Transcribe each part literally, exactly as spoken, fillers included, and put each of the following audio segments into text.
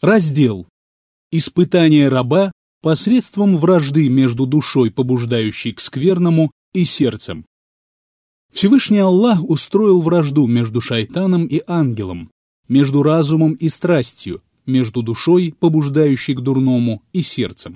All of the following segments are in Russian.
Раздел. Испытание раба посредством вражды между душой, побуждающей к скверному, и сердцем. Всевышний Аллах устроил вражду между шайтаном и ангелом, между разумом и страстью, между душой, побуждающей к дурному, и сердцем.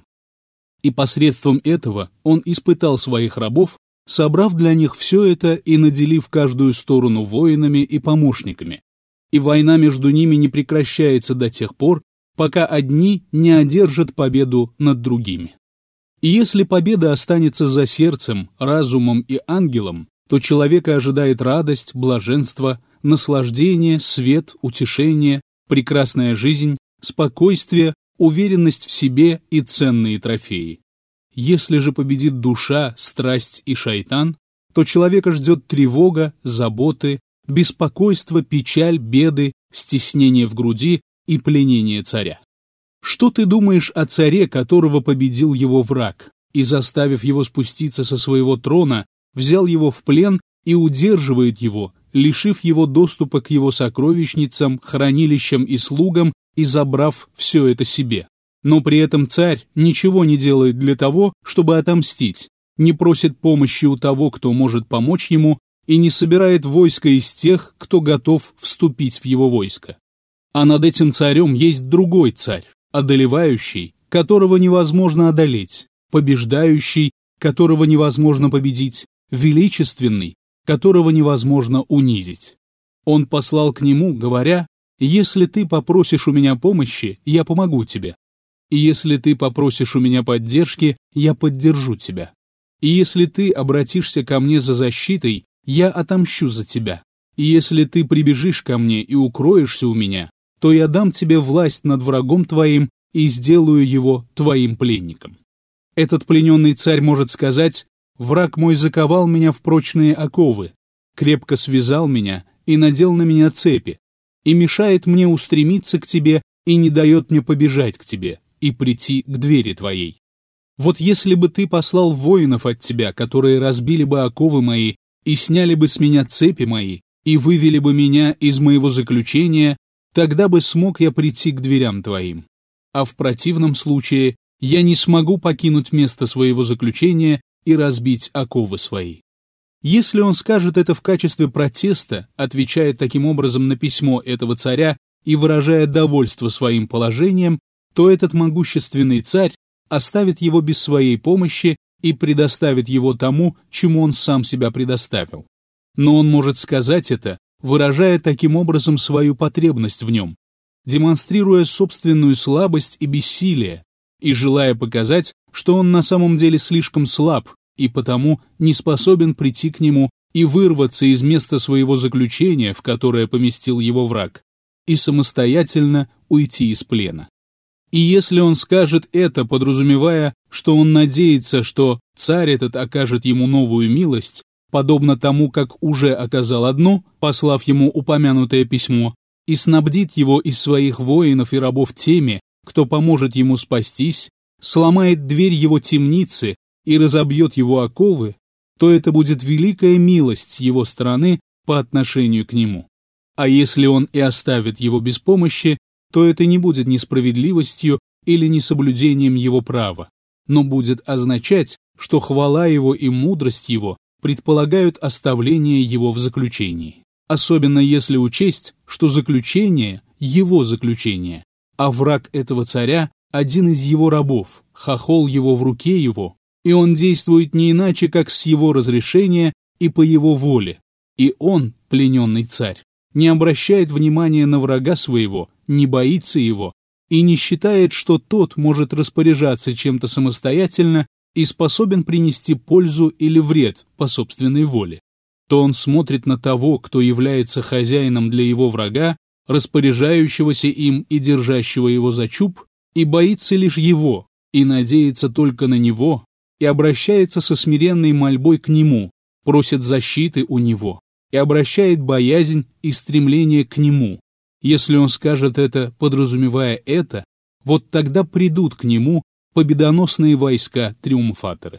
И посредством этого Он испытал своих рабов, собрав для них все это и наделив каждую сторону воинами и помощниками. И война между ними не прекращается до тех пор, пока одни не одержат победу над другими. И если победа останется за сердцем, разумом и ангелом, то человека ожидает радость, блаженство, наслаждение, свет, утешение, прекрасная жизнь, спокойствие, уверенность в себе и ценные трофеи. Если же победит душа, страсть и шайтан, то человека ждет тревога, заботы, беспокойство, печаль, беды, стеснение в груди и пленение царя. Что ты думаешь о царе, которого победил его враг, и, заставив его спуститься со своего трона, взял его в плен и удерживает его, лишив его доступа к его сокровищницам, хранилищам и слугам и забрав все это себе? Но при этом царь ничего не делает для того, чтобы отомстить, не просит помощи у того, кто может помочь ему, и не собирает войско из тех, кто готов вступить в его войско. А над этим царем есть другой царь, одолевающий, которого невозможно одолеть, побеждающий, которого невозможно победить, величественный, которого невозможно унизить. Он послал к нему, говоря: «Если ты попросишь у меня помощи, я помогу тебе. И если ты попросишь у меня поддержки, я поддержу тебя. И если ты обратишься ко мне за защитой, я отомщу за тебя. И если ты прибежишь ко мне и укроешься у меня, то я дам тебе власть над врагом твоим и сделаю его твоим пленником». Этот плененный царь может сказать: «Враг мой заковал меня в прочные оковы, крепко связал меня и надел на меня цепи, и мешает мне устремиться к тебе и не дает мне побежать к тебе и прийти к двери твоей. Вот если бы ты послал воинов от тебя, которые разбили бы оковы мои и сняли бы с меня цепи мои и вывели бы меня из моего заключения, тогда бы смог я прийти к дверям твоим. А в противном случае я не смогу покинуть место своего заключения и разбить оковы свои». Если он скажет это в качестве протеста, отвечая таким образом на письмо этого царя и выражая довольство своим положением, то этот могущественный царь оставит его без своей помощи и предоставит его тому, чему он сам себя предоставил. Но он может сказать это, выражая таким образом свою потребность в нем, демонстрируя собственную слабость и бессилие, и желая показать, что он на самом деле слишком слаб и потому не способен прийти к нему и вырваться из места своего заключения, в которое поместил его враг, и самостоятельно уйти из плена. И если он скажет это, подразумевая, что он надеется, что царь этот окажет ему новую милость, подобно тому, как уже оказал одну, послав ему упомянутое письмо, и снабдит его из своих воинов и рабов теми, кто поможет ему спастись, сломает дверь его темницы и разобьет его оковы, то это будет великая милость с его стороны по отношению к нему. А если он и оставит его без помощи, то это не будет несправедливостью или несоблюдением его права, но будет означать, что хвала его и мудрость его предполагают оставление его в заключении. Особенно если учесть, что заключение – его заключение, а враг этого царя – один из его рабов, хохол его в руке его, и он действует не иначе, как с его разрешения и по его воле. И он, плененный царь, не обращает внимания на врага своего, не боится его и не считает, что тот может распоряжаться чем-то самостоятельно и способен принести пользу или вред по собственной воле. То он смотрит на того, кто является хозяином для его врага, распоряжающегося им и держащего его за чуб, и боится лишь его, и надеется только на него, и обращается со смиренной мольбой к нему, просит защиты у него, и обращает боязнь и стремление к нему. Если он скажет это, подразумевая это, вот тогда придут к нему победоносные войска-триумфаторы.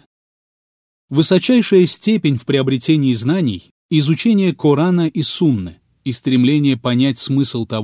Высочайшая степень в приобретении знаний – изучение Корана и Сунны и стремление понять смысл того,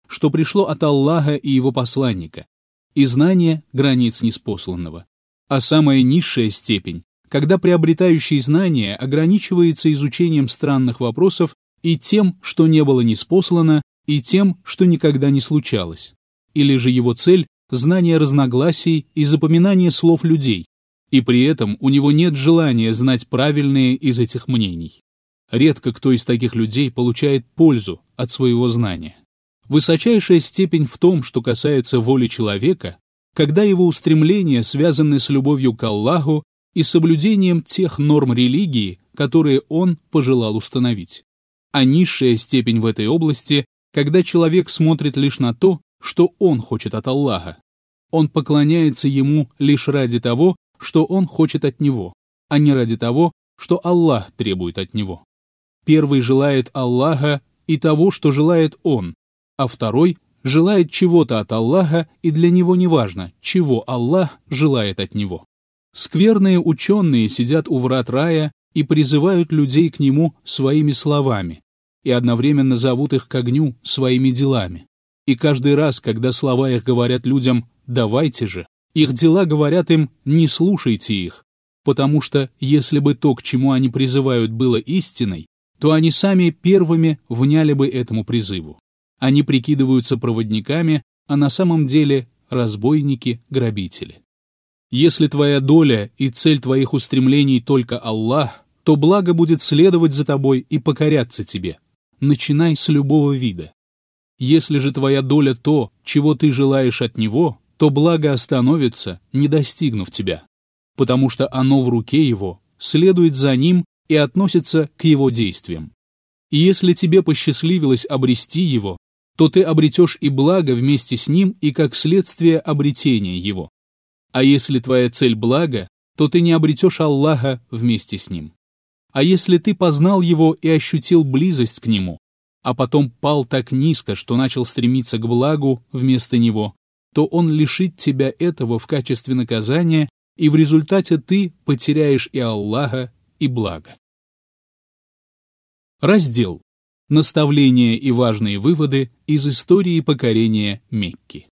что пришло от Аллаха и его посланника, и знание границ ниспосланного. А самая низшая степень, когда приобретающий знание ограничивается изучением странных вопросов и тем, что не было ниспослано, и тем, что никогда не случалось. Или же его цель – знание разногласий и запоминание слов людей, и при этом у него нет желания знать правильные из этих мнений. Редко кто из таких людей получает пользу от своего знания. Высочайшая степень в том, что касается воли человека, когда его устремления связаны с любовью к Аллаху и соблюдением тех норм религии, которые он пожелал установить. А низшая степень в этой области, когда человек смотрит лишь на то, что он хочет от Аллаха. Он поклоняется ему лишь ради того, что он хочет от него, а не ради того, что Аллах требует от него. Первый желает Аллаха и того, что желает он, а второй желает чего-то от Аллаха, и для него не важно, чего Аллах желает от него. Скверные ученые сидят у врат рая и призывают людей к нему своими словами, и одновременно зовут их к огню своими делами. И каждый раз, когда слова их говорят людям «давайте же», их дела говорят им «не слушайте их», потому что если бы то, к чему они призывают, было истиной, то они сами первыми вняли бы этому призыву. Они прикидываются проводниками, а на самом деле разбойники-грабители. Если твоя доля и цель твоих устремлений только Аллах, то благо будет следовать за тобой и покоряться тебе. Начинай с любого вида. Если же твоя доля то, чего ты желаешь от Него, то благо остановится, не достигнув тебя, потому что оно в руке Его, следует за Ним и относится к Его действиям. И если тебе посчастливилось обрести Его, то ты обретешь и благо вместе с Ним и как следствие обретения Его. А если твоя цель благо, то ты не обретешь Аллаха вместе с Ним. А если ты познал Его и ощутил близость к Нему, а потом пал так низко, что начал стремиться к благу вместо Него, то Он лишит тебя этого в качестве наказания, и в результате ты потеряешь и Аллаха, и благо. Раздел «Наставления и важные выводы из истории покорения Мекки».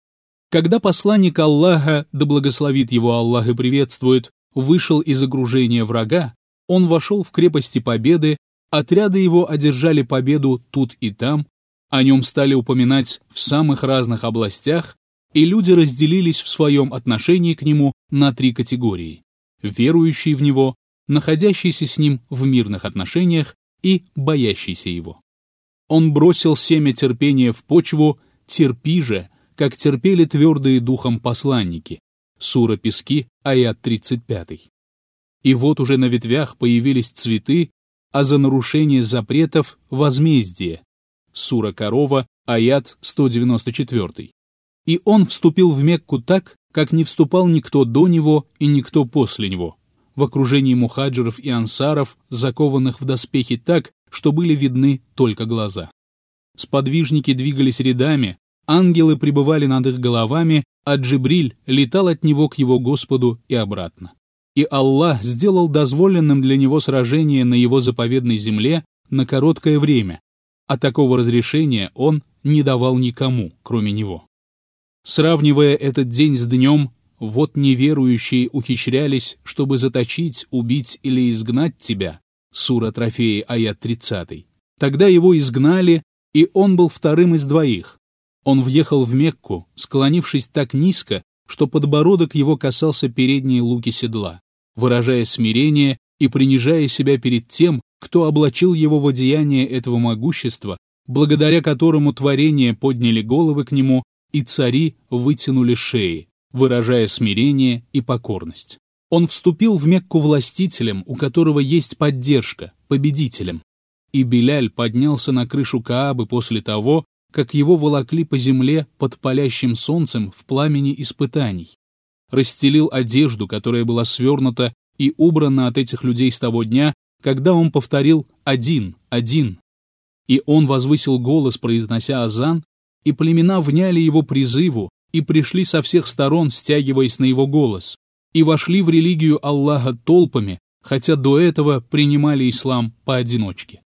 Когда посланник Аллаха, да благословит его Аллах и приветствует, вышел из окружения врага, он вошел в крепости Победы, отряды его одержали победу тут и там, о нем стали упоминать в самых разных областях, и люди разделились в своем отношении к нему на три категории: верующий в него, находящийся с ним в мирных отношениях и боящийся его. Он бросил семя терпения в почву, терпи же, как терпели твердые духом посланники. Сура Пески, аят тридцать пять. И вот уже на ветвях появились цветы, а за нарушение запретов — возмездие. Сура Корова, аят сто девяносто четыре. И он вступил в Мекку так, как не вступал никто до него и никто после него, в окружении мухаджиров и ансаров, закованных в доспехи так, что были видны только глаза. Сподвижники двигались рядами, ангелы пребывали над их головами, а Джибриль летал от него к его Господу и обратно. И Аллах сделал дозволенным для него сражение на его заповедной земле на короткое время, а такого разрешения он не давал никому, кроме него. Сравнивая этот день с днем, вот неверующие ухищрялись, чтобы заточить, убить или изгнать тебя. Сура Трофеи, аят тридцать. Тогда его изгнали, и он был вторым из двоих. Он въехал в Мекку, склонившись так низко, что подбородок его касался передней луки седла, выражая смирение и принижая себя перед тем, кто облачил его в одеяние этого могущества, благодаря которому творения подняли головы к нему и цари вытянули шеи, выражая смирение и покорность. Он вступил в Мекку властителем, у которого есть поддержка, победителем. И Биляль поднялся на крышу Каабы после того, как его волокли по земле под палящим солнцем в пламени испытаний. Расстелил одежду, которая была свернута и убрана от этих людей с того дня, когда он повторил «один, один». И он возвысил голос, произнося азан, и племена вняли его призыву и пришли со всех сторон, стягиваясь на его голос, и вошли в религию Аллаха толпами, хотя до этого принимали ислам поодиночке.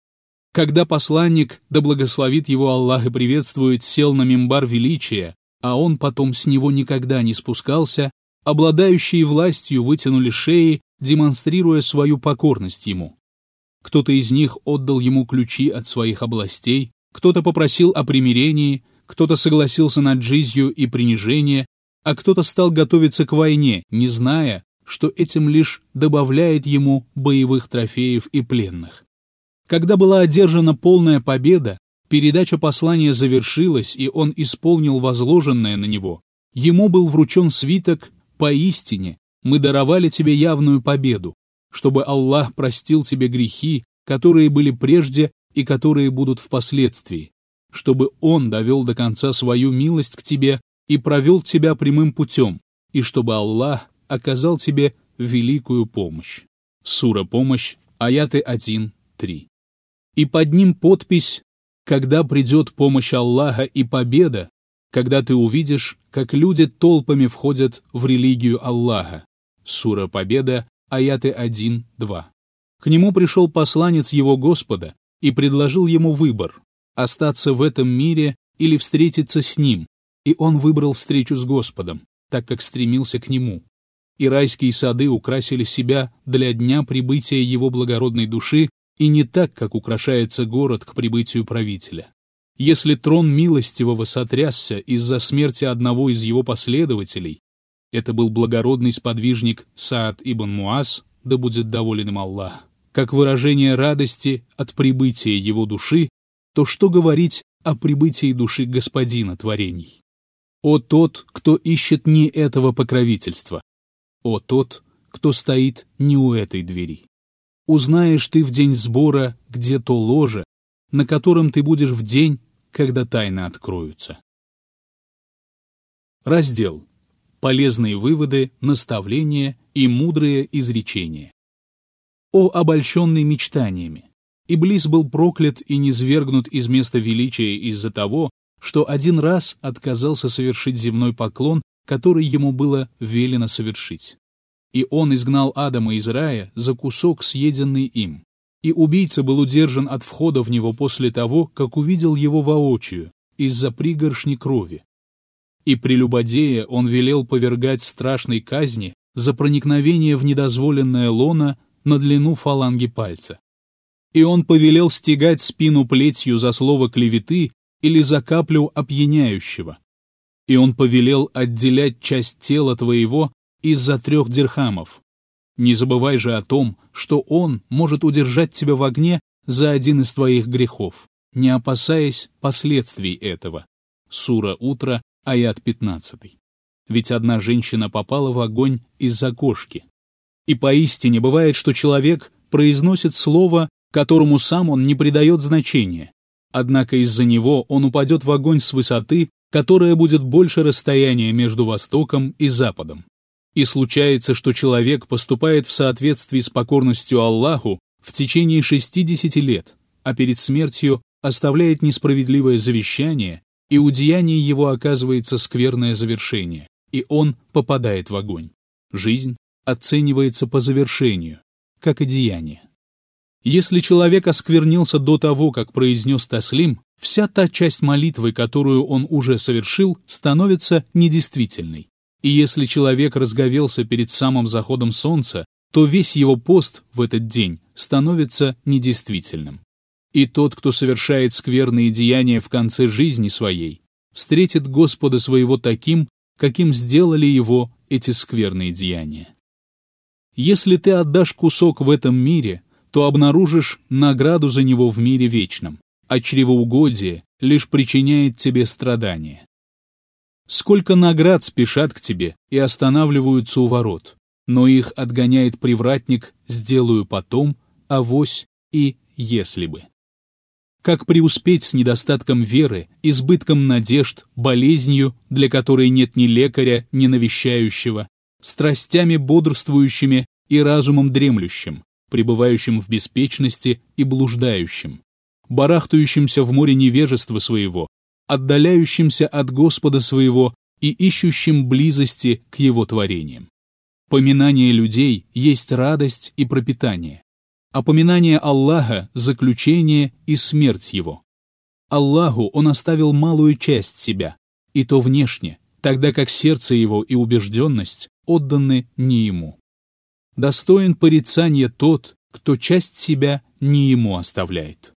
Когда посланник, да благословит его Аллах и приветствует, сел на мимбар величия, а он потом с него никогда не спускался, обладающие властью вытянули шеи, демонстрируя свою покорность ему. Кто-то из них отдал ему ключи от своих областей, кто-то попросил о примирении, кто-то согласился на джизью и принижение, а кто-то стал готовиться к войне, не зная, что этим лишь добавляет ему боевых трофеев и пленных. Когда была одержана полная победа, передача послания завершилась, и он исполнил возложенное на него. Ему был вручен свиток: «Поистине мы даровали тебе явную победу, чтобы Аллах простил тебе грехи, которые были прежде и которые будут впоследствии, чтобы Он довел до конца свою милость к тебе и провел тебя прямым путем, и чтобы Аллах оказал тебе великую помощь». Сура «Помощь», аяты один три. И под ним подпись: «Когда придет помощь Аллаха и победа, когда ты увидишь, как люди толпами входят в религию Аллаха». Сура «Победа», аяты один два. К нему пришел посланец его Господа и предложил ему выбор — остаться в этом мире или встретиться с ним, и он выбрал встречу с Господом, так как стремился к нему. И райские сады украсили себя для дня прибытия его благородной души, и не так, как украшается город к прибытию правителя. Если трон милостивого сотрясся из-за смерти одного из его последователей, это был благородный сподвижник Саад ибн Муаз, да будет доволен им Аллах, как выражение радости от прибытия его души, то что говорить о прибытии души господина творений? О тот, кто ищет не этого покровительства! О тот, кто стоит не у этой двери! Узнаешь ты в день сбора, где то ложе, на котором ты будешь в день, когда тайны откроются. Раздел. Полезные выводы, наставления и мудрые изречения. О обольщенный мечтаниями! Иблис был проклят и низвергнут из места величия из-за того, что один раз отказался совершить земной поклон, который ему было велено совершить. И он изгнал Адама из рая за кусок, съеденный им. И убийца был удержан от входа в него после того, как увидел его воочию, из-за пригоршни крови. И прелюбодея он велел повергать страшной казни за проникновение в недозволенное лоно на длину фаланги пальца. И он повелел стегать спину плетью за слово клеветы или за каплю опьяняющего. И он повелел отделять часть тела твоего из-за трех дирхамов. Не забывай же о том, что он может удержать тебя в огне за один из твоих грехов, не опасаясь последствий этого. Сура «Утро», аят пятнадцатый. Ведь одна женщина попала в огонь из-за кошки. И поистине бывает, что человек произносит слово, которому сам он не придает значения, однако из-за него он упадет в огонь с высоты, которая будет больше расстояния между Востоком и Западом. И случается, что человек поступает в соответствии с покорностью Аллаху в течение шестидесяти лет, а перед смертью оставляет несправедливое завещание, и у деяния его оказывается скверное завершение, и он попадает в огонь. Жизнь оценивается по завершению, как и деяние. Если человек осквернился до того, как произнес таслим, вся та часть молитвы, которую он уже совершил, становится недействительной. И если человек разговелся перед самым заходом солнца, то весь его пост в этот день становится недействительным. И тот, кто совершает скверные деяния в конце жизни своей, встретит Господа своего таким, каким сделали его эти скверные деяния. Если ты отдашь кусок в этом мире, то обнаружишь награду за него в мире вечном, а чревоугодие лишь причиняет тебе страдания. Сколько наград спешат к тебе и останавливаются у ворот, но их отгоняет привратник «сделаю потом», «авось» и «если бы». Как преуспеть с недостатком веры, избытком надежд, болезнью, для которой нет ни лекаря, ни навещающего, страстями бодрствующими и разумом дремлющим, пребывающим в беспечности и блуждающим, барахтающимся в море невежества своего, отдаляющимся от Господа своего и ищущим близости к Его творениям. Поминание людей есть радость и пропитание. Опоминание Аллаха, заключение и смерть его. Аллаху он оставил малую часть себя, и то внешне, тогда как сердце его и убежденность отданы не ему. Достоин порицания тот, кто часть себя не ему оставляет.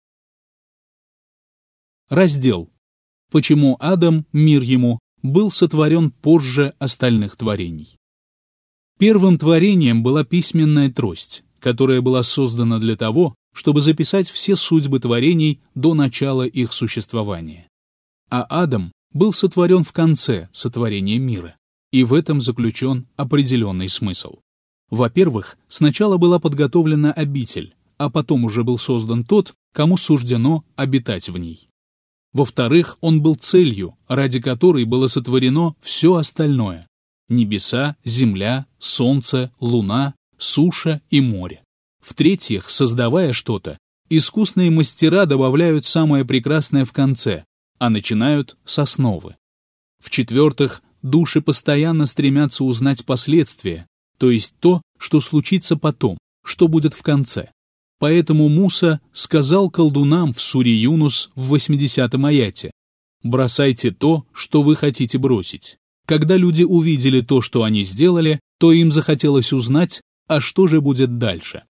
Раздел. Почему Адам, мир ему, был сотворен позже остальных творений. Первым творением была письменная трость, которая была создана для того, чтобы записать все судьбы творений до начала их существования. А Адам был сотворен в конце сотворения мира, и в этом заключен определенный смысл. Во-первых, сначала была подготовлена обитель, а потом уже был создан тот, кому суждено обитать в ней. Во-вторых, он был целью, ради которой было сотворено все остальное – небеса, земля, солнце, луна, суша и море. В-третьих, создавая что-то, искусные мастера добавляют самое прекрасное в конце, а начинают с основы. В-четвертых, души постоянно стремятся узнать последствия, то есть то, что случится потом, что будет в конце. Поэтому Муса сказал колдунам в суре Юнус в восьмидесятом аяте: «Бросайте то, что вы хотите бросить». Когда люди увидели то, что они сделали, то им захотелось узнать, а что же будет дальше.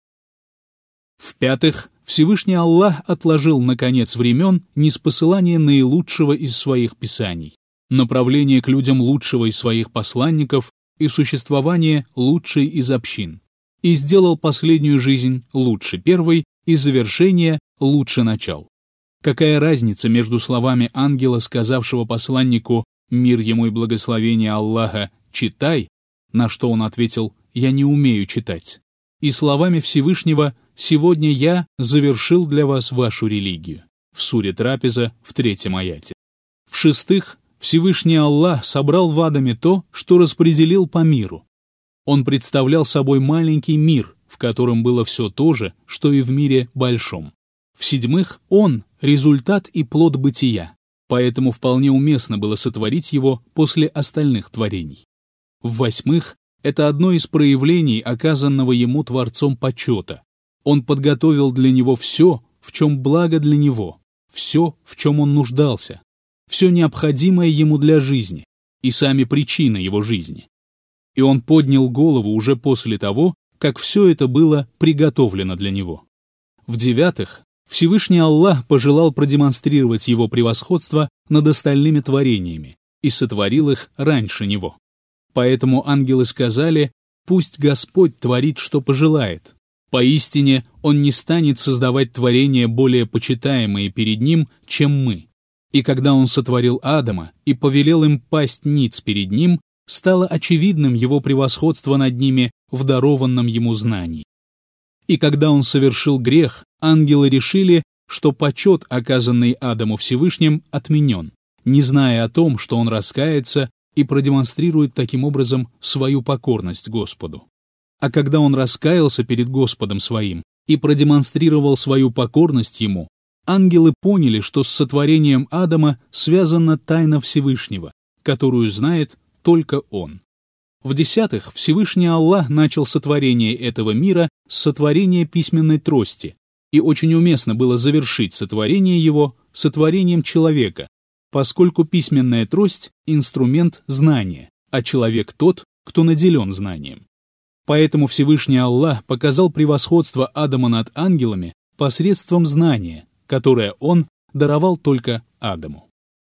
В-пятых, Всевышний Аллах отложил на конец времен ниспосылание наилучшего из своих писаний, направление к людям лучшего из своих посланников и существование лучшей из общин, и сделал последнюю жизнь лучше первой и завершение лучше начал. Какая разница между словами ангела, сказавшего посланнику «Мир ему и благословение Аллаха, читай», на что он ответил «Я не умею читать», и словами Всевышнего «Сегодня я завершил для вас вашу религию» в суре Трапеза в третьем аяте. В-шестых, Всевышний Аллах собрал в Адаме то, что распределил по миру. Он представлял собой маленький мир, в котором было все то же, что и в мире большом. В-седьмых, он – результат и плод бытия, поэтому вполне уместно было сотворить его после остальных творений. В-восьмых, это одно из проявлений оказанного ему Творцом почета. Он подготовил для него все, в чем благо для него, все, в чем он нуждался, все необходимое ему для жизни и сами причины его жизни. И он поднял голову уже после того, как все это было приготовлено для него. В-девятых, Всевышний Аллах пожелал продемонстрировать его превосходство над остальными творениями и сотворил их раньше него. Поэтому ангелы сказали: «Пусть Господь творит, что пожелает. Поистине, Он не станет создавать творения более почитаемые перед Ним, чем мы». И когда Он сотворил Адама и повелел им пасть ниц перед Ним, стало очевидным его превосходство над ними в дарованном ему знании. И когда он совершил грех, ангелы решили, что почет, оказанный Адаму Всевышним, отменен, не зная о том, что он раскается и продемонстрирует таким образом свою покорность Господу. А когда он раскаялся перед Господом своим и продемонстрировал свою покорность ему, ангелы поняли, что с сотворением Адама связана тайна Всевышнего, которую знает только он. В-десятых, Всевышний Аллах начал сотворение этого мира с сотворения письменной трости, и очень уместно было завершить сотворение его сотворением человека, поскольку письменная трость – инструмент знания, а человек тот, кто наделен знанием. Поэтому Всевышний Аллах показал превосходство Адама над ангелами посредством знания, которое он даровал только Адаму.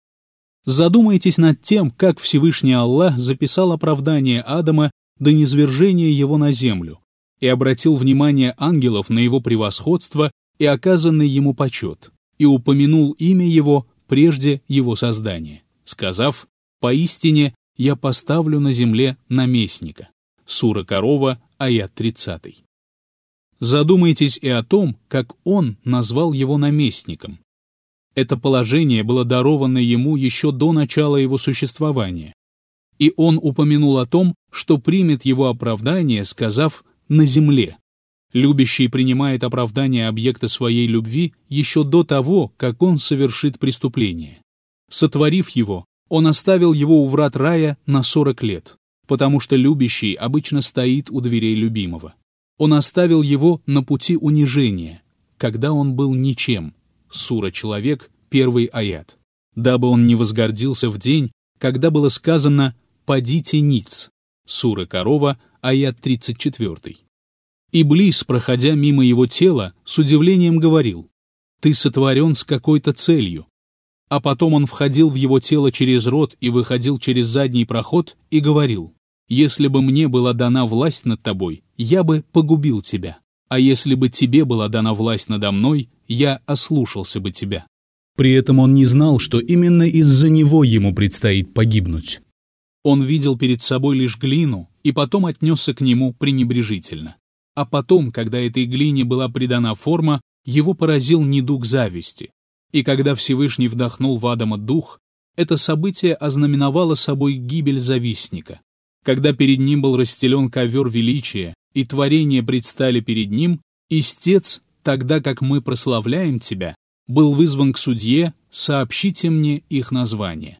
Задумайтесь над тем, как Всевышний Аллах записал оправдание Адама до низвержения его на землю и обратил внимание ангелов на его превосходство и оказанный ему почет, и упомянул имя его прежде его создания, сказав: «Поистине я поставлю на земле наместника». Сура Корова, аят тридцатый. Задумайтесь и о том, как он назвал его наместником. Это положение было даровано ему еще до начала его существования. И он упомянул о том, что примет его оправдание, сказав «на земле». Любящий принимает оправдание объекта своей любви еще до того, как он совершит преступление. Сотворив его, он оставил его у врат рая на сорок лет, потому что любящий обычно стоит у дверей любимого. Он оставил его на пути унижения, когда он был ничем. Сура «Человек», первый аят. Дабы он не возгордился в день, когда было сказано «падите ниц». Сура «Корова», аят тридцать четыре. Иблис, проходя мимо его тела, с удивлением говорил: «Ты сотворен с какой-то целью». А потом он входил в его тело через рот и выходил через задний проход и говорил: «Если бы мне была дана власть над тобой, я бы погубил тебя, а если бы тебе была дана власть надо мной, я ослушался бы тебя». При этом он не знал, что именно из-за него ему предстоит погибнуть. Он видел перед собой лишь глину и потом отнесся к нему пренебрежительно. А потом, когда этой глине была придана форма, его поразил недуг зависти. И когда Всевышний вдохнул в Адама дух, это событие ознаменовало собой гибель завистника. Когда перед ним был расстелен ковер величия, и творения предстали перед ним, истец, тогда как мы прославляем тебя, был вызван к судье: сообщите мне их название.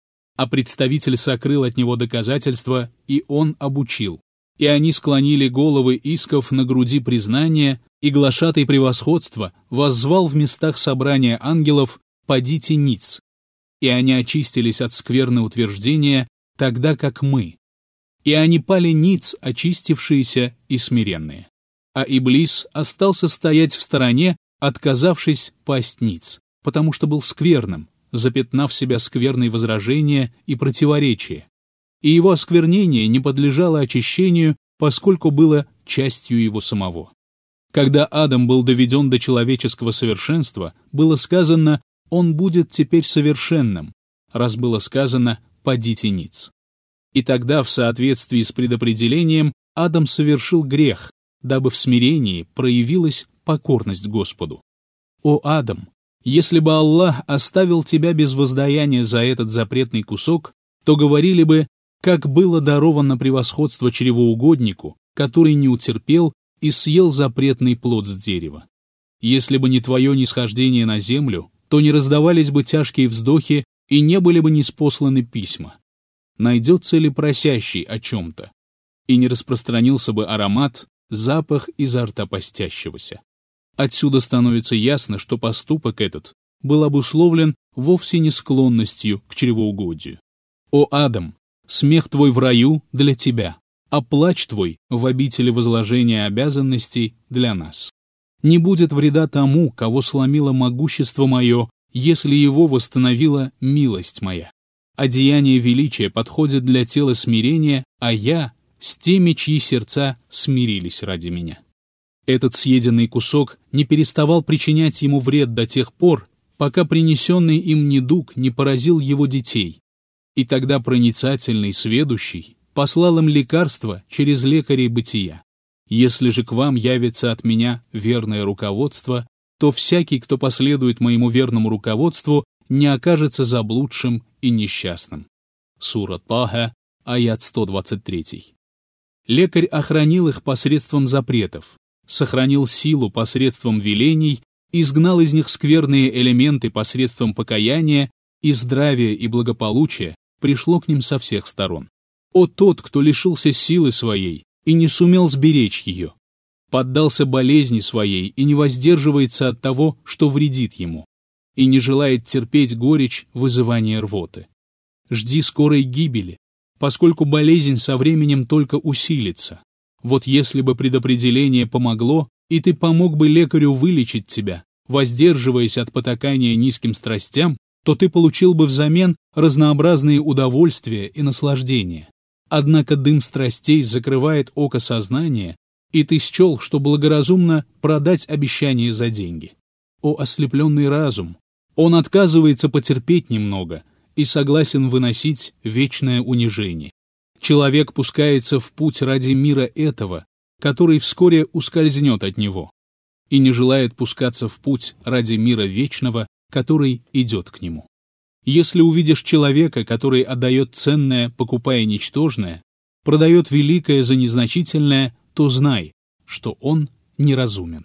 А представитель сокрыл от него доказательства, и он обучил. И они склонили головы исков на груди признания, и глашатай превосходства воззвал в местах собрания ангелов: «Падите ниц». И они очистились от скверны утверждения, тогда как мы. И они пали ниц, очистившиеся и смиренные. А Иблис остался стоять в стороне, отказавшись пасть ниц, потому что был скверным, запятнав себя скверной возражения и противоречия. И его осквернение не подлежало очищению, поскольку было частью его самого. Когда Адам был доведен до человеческого совершенства, было сказано: «Он будет теперь совершенным», раз было сказано «падите ниц». И тогда, в соответствии с предопределением, Адам совершил грех, дабы в смирении проявилась покорность Господу. «О, Адам, если бы Аллах оставил тебя без воздаяния за этот запретный кусок, то говорили бы: как было даровано превосходство чревоугоднику, который не утерпел и съел запретный плод с дерева. Если бы не твое нисхождение на землю, то не раздавались бы тяжкие вздохи и не были бы ниспосланы письма. Найдется ли просящий о чем-то? И не распространился бы аромат, запах изо рта постящегося». Отсюда становится ясно, что поступок этот был обусловлен вовсе не склонностью к чревоугодию. «О, Адам, смех твой в раю для тебя, а плач твой в обители возложения обязанностей для нас. Не будет вреда тому, кого сломило могущество мое, если его восстановила милость моя. Одеяние величия подходит для тела смирения, а я с теми, чьи сердца смирились ради меня». Этот съеденный кусок не переставал причинять ему вред до тех пор, пока принесенный им недуг не поразил его детей. И тогда проницательный сведущий послал им лекарство через лекарей бытия. Если же к вам явится от меня верное руководство, то всякий, кто последует моему верному руководству, не окажется заблудшим и несчастным. Сура Таха, аят сто двадцать три. Лекарь охранил их посредством запретов, сохранил силу посредством велений, изгнал из них скверные элементы посредством покаяния, и здравие и благополучие пришло к ним со всех сторон. О тот, кто лишился силы своей и не сумел сберечь ее, поддался болезни своей и не воздерживается от того, что вредит ему, и не желает терпеть горечь вызывания рвоты. Жди скорой гибели, поскольку болезнь со временем только усилится. Вот если бы предопределение помогло, и ты помог бы лекарю вылечить тебя, воздерживаясь от потакания низким страстям, то ты получил бы взамен разнообразные удовольствия и наслаждения. Однако дым страстей закрывает око сознания, и ты счел, что благоразумно продать обещание за деньги. О ослепленный разум! Он отказывается потерпеть немного и согласен выносить вечное унижение. Человек пускается в путь ради мира этого, который вскоре ускользнет от него, и не желает пускаться в путь ради мира вечного, который идет к нему. Если увидишь человека, который отдает ценное, покупая ничтожное, продает великое за незначительное, то знай, что он неразумен.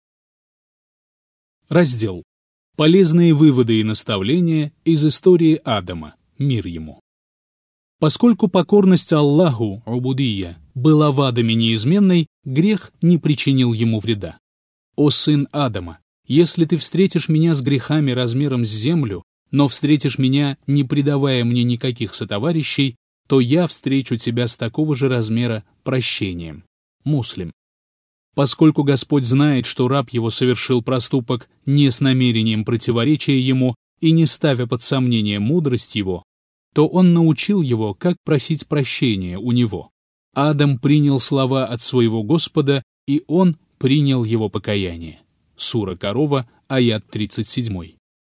Раздел. Полезные выводы и наставления из истории Адама. Мир ему. Поскольку покорность Аллаху, убудия, была в Адаме неизменной, грех не причинил ему вреда. «О сын Адама, если ты встретишь меня с грехами размером с землю, но встретишь меня, не предавая мне никаких сотоварищей, то я встречу тебя с такого же размера прощением». Муслим. Поскольку Господь знает, что раб его совершил проступок не с намерением противоречия ему и не ставя под сомнение мудрость его, то он научил его, как просить прощения у него. Адам принял слова от своего Господа, и он принял его покаяние. Сура Корова, аят тридцать семь.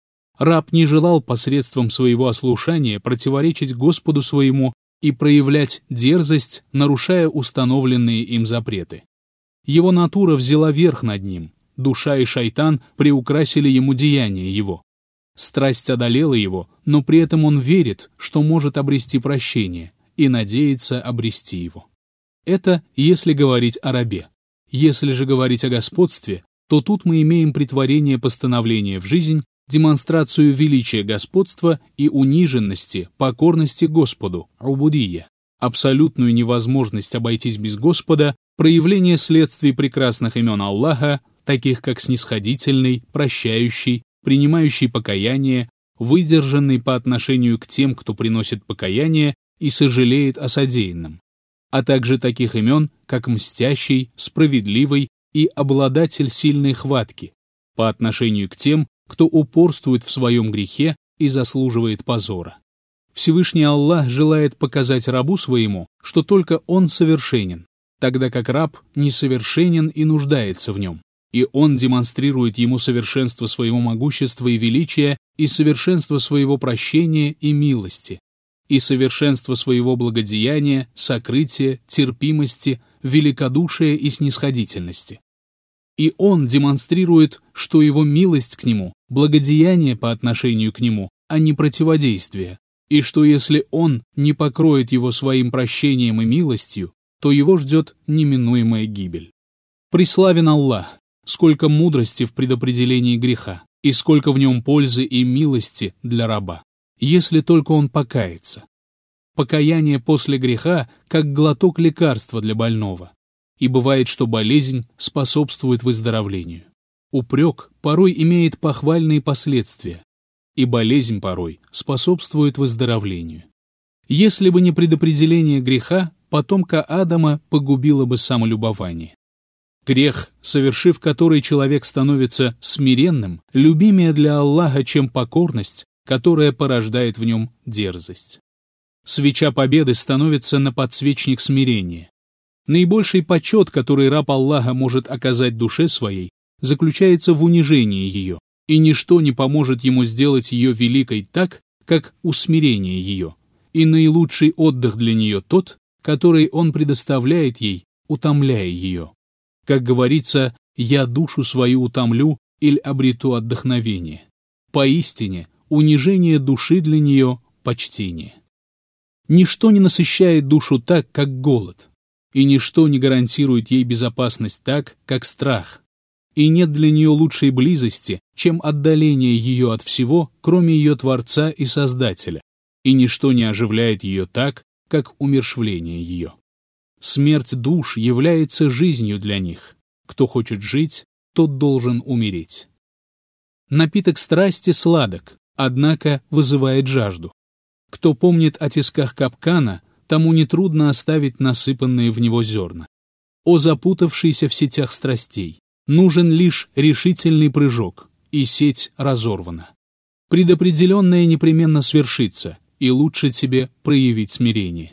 Раб не желал посредством своего ослушания противоречить Господу своему и проявлять дерзость, нарушая установленные им запреты. Его натура взяла верх над ним, душа и шайтан приукрасили ему деяния его. Страсть одолела его, но при этом он верит, что может обрести прощение, и надеется обрести его. Это если говорить о рабе. Если же говорить о господстве, то тут мы имеем претворение постановления в жизнь, демонстрацию величия господства и униженности, покорности Господу, убудия, абсолютную невозможность обойтись без Господа, проявление следствий прекрасных имен Аллаха, таких как снисходительный, прощающий, принимающий покаяние, выдержанный по отношению к тем, кто приносит покаяние и сожалеет о содеянном, а также таких имен, как мстящий, справедливый и обладатель сильной хватки, по отношению к тем, кто упорствует в своем грехе и заслуживает позора. Всевышний Аллах желает показать рабу своему, что только он совершенен, тогда как раб несовершенен и нуждается в нем, и он демонстрирует ему совершенство своего могущества и величия, и совершенство своего прощения и милости, и совершенство своего благодеяния, сокрытия, терпимости, великодушия и снисходительности. И он демонстрирует, что его милость к нему, благодеяние по отношению к нему, а не противодействие, и что если он не покроет его своим прощением и милостью, то его ждет неминуемая гибель. Преславен Аллах, сколько мудрости в предопределении греха, и сколько в нем пользы и милости для раба, если только он покается. Покаяние после греха как глоток лекарства для больного, и бывает, что болезнь способствует выздоровлению. Упрек порой имеет похвальные последствия, и болезнь порой способствует выздоровлению. Если бы не предопределение греха, потомка Адама погубило бы самолюбование. Грех, совершив который человек становится смиренным, любимее для Аллаха, чем покорность, которая порождает в нем дерзость. Свеча победы становится на подсвечник смирения. Наибольший почет, который раб Аллаха может оказать душе своей, заключается в унижении ее, и ничто не поможет ему сделать ее великой так, как усмирение ее, и наилучший отдых для нее тот, который он предоставляет ей, утомляя ее. Как говорится, «я душу свою утомлю или обрету отдохновение». Поистине, унижение души для нее – почтение. Ничто не насыщает душу так, как голод, и ничто не гарантирует ей безопасность так, как страх, и нет для нее лучшей близости, чем отдаление ее от всего, кроме ее Творца и Создателя, и ничто не оживляет ее так, как умерщвление ее. Смерть душ является жизнью для них. Кто хочет жить, тот должен умереть. Напиток страсти сладок, однако вызывает жажду. Кто помнит о тисках капкана, тому нетрудно оставить насыпанные в него зерна. О запутавшийся в сетях страстей, нужен лишь решительный прыжок, и сеть разорвана. Предопределенное непременно свершится, и лучше тебе проявить смирение.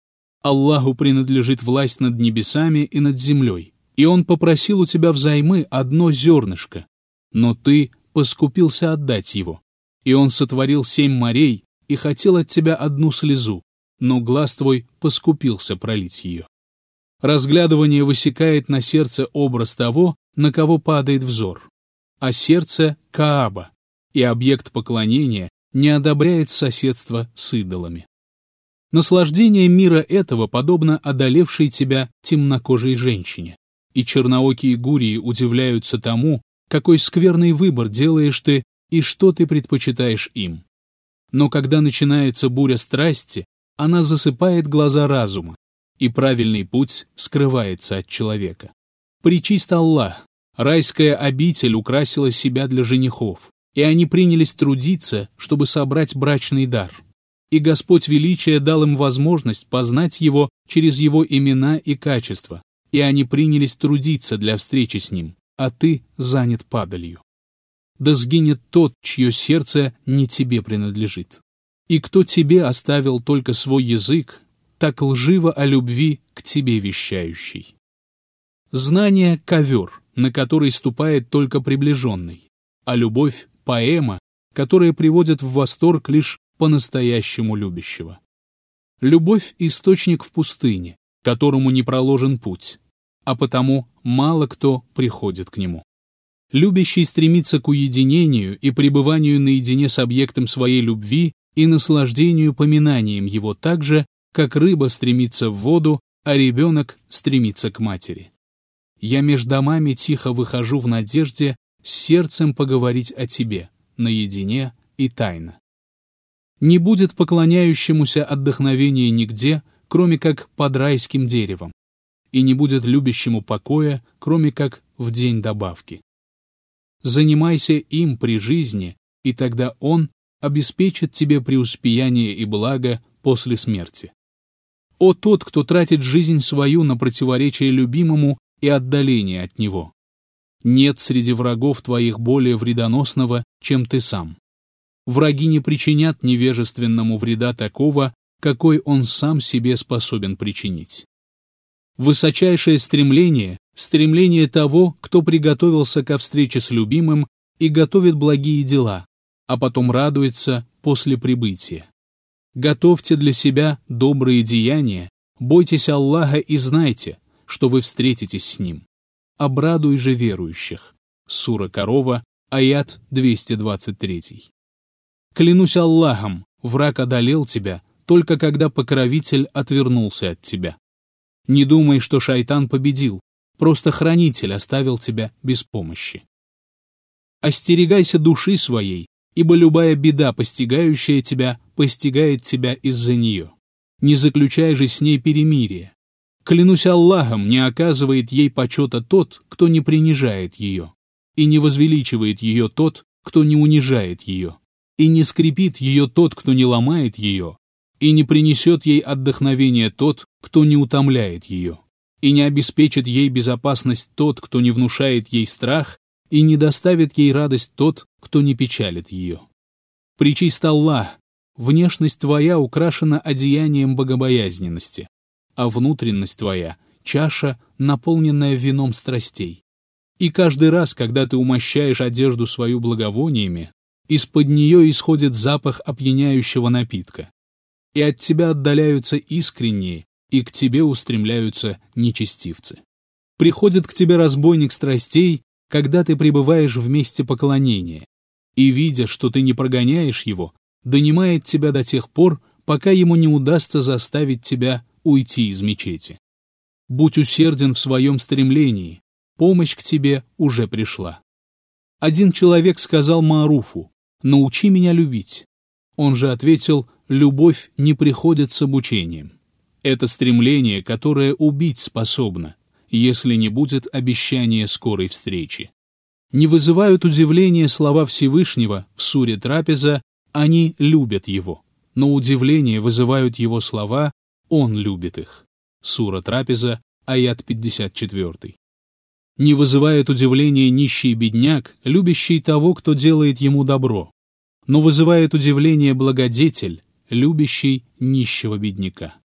Аллаху принадлежит власть над небесами и над землей, и Он попросил у тебя взаймы одно зернышко, но ты поскупился отдать его, и Он сотворил семь морей и хотел от тебя одну слезу, но глаз твой поскупился пролить ее. Разглядывание высекает на сердце образ того, на кого падает взор, а сердце — Кааба, и объект поклонения не одобряет соседство с идолами. Наслаждение мира этого подобно одолевшей тебя темнокожей женщине, и черноокие гурии удивляются тому, какой скверный выбор делаешь ты и что ты предпочитаешь им. Но когда начинается буря страсти, она засыпает глаза разума, и правильный путь скрывается от человека. Пречист Аллах, райская обитель украсила себя для женихов, и они принялись трудиться, чтобы собрать брачный дар. И Господь Величия дал им возможность познать Его через Его имена и качества, и они принялись трудиться для встречи с Ним, а ты занят падалью. Да сгинет тот, чье сердце не тебе принадлежит. И кто тебе оставил только свой язык, так лживо о любви к тебе вещающий. Знание — ковер, на который ступает только приближенный, а любовь — поэма, которая приводит в восторг лишь по-настоящему любящего. Любовь — источник в пустыне, которому не проложен путь, а потому мало кто приходит к нему. Любящий стремится к уединению и пребыванию наедине с объектом своей любви и наслаждению поминанием его так же, как рыба стремится в воду, а ребенок стремится к матери. Я меж домами тихо выхожу в надежде с сердцем поговорить о тебе, наедине и тайно. Не будет поклоняющемуся отдохновения нигде, кроме как под райским деревом, и не будет любящему покоя, кроме как в день добавки. Занимайся им при жизни, и тогда он обеспечит тебе преуспеяние и благо после смерти. О тот, кто тратит жизнь свою на противоречие любимому и отдаление от него! Нет среди врагов твоих более вредоносного, чем ты сам. Враги не причинят невежественному вреда такого, какой он сам себе способен причинить. Высочайшее стремление — стремление того, кто приготовился ко встрече с любимым и готовит благие дела, а потом радуется после прибытия. Готовьте для себя добрые деяния, бойтесь Аллаха и знайте, что вы встретитесь с Ним. Обрадуй же верующих. Сура Корова, аят двести двадцать три. Клянусь Аллахом, враг одолел тебя, только когда покровитель отвернулся от тебя. Не думай, что шайтан победил, просто хранитель оставил тебя без помощи. Остерегайся души своей, ибо любая беда, постигающая тебя, постигает тебя из-за нее. Не заключай же с ней перемирие. Клянусь Аллахом, не оказывает ей почета тот, кто не принижает ее, и не возвеличивает ее тот, кто не унижает ее, и не скрипит ее тот, кто не ломает ее, и не принесет ей отдохновение тот, кто не утомляет ее, и не обеспечит ей безопасность тот, кто не внушает ей страх, и не доставит ей радость тот, кто не печалит ее. Пречист Аллах, внешность твоя украшена одеянием богобоязненности, а внутренность твоя — чаша, наполненная вином страстей. И каждый раз, когда ты умощаешь одежду свою благовониями, из-под нее исходит запах опьяняющего напитка, и от тебя отдаляются искренние, и к тебе устремляются нечестивцы. Приходит к тебе разбойник страстей, когда ты пребываешь в месте поклонения, и, видя, что ты не прогоняешь его, донимает тебя до тех пор, пока ему не удастся заставить тебя уйти из мечети. Будь усерден в своем стремлении, помощь к тебе уже пришла. Один человек сказал Мааруфу: «Научи меня любить». Он же ответил: «Любовь не приходит с обучением. Это стремление, которое убить способно, если не будет обещания скорой встречи». Не вызывают удивления слова Всевышнего в суре Трапеза: «Они любят его», но удивление вызывают его слова: «Он любит их». Сура Трапеза, аят пятьдесят четыре. Не вызывает удивления нищий бедняк, любящий того, кто делает ему добро, но вызывает удивление благодетель, любящий нищего бедняка.